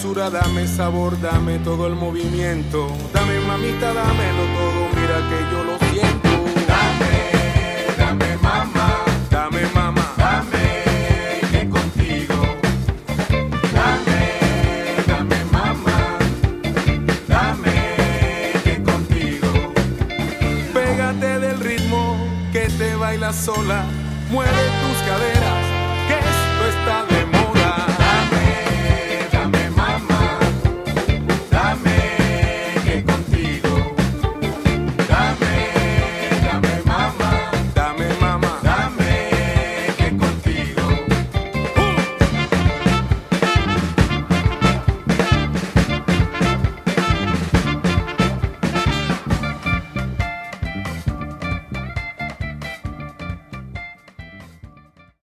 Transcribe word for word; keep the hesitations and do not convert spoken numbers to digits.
dulzura, dame sabor, dame todo el movimiento. Dame mamita, dámelo todo, mira que yo lo siento. Dame, dame mamá, Dame mamá, dame que contigo. Dame, dame mamá, dame que contigo. pégate del ritmo que te baila sola. Mueve tus caderas, que esto está de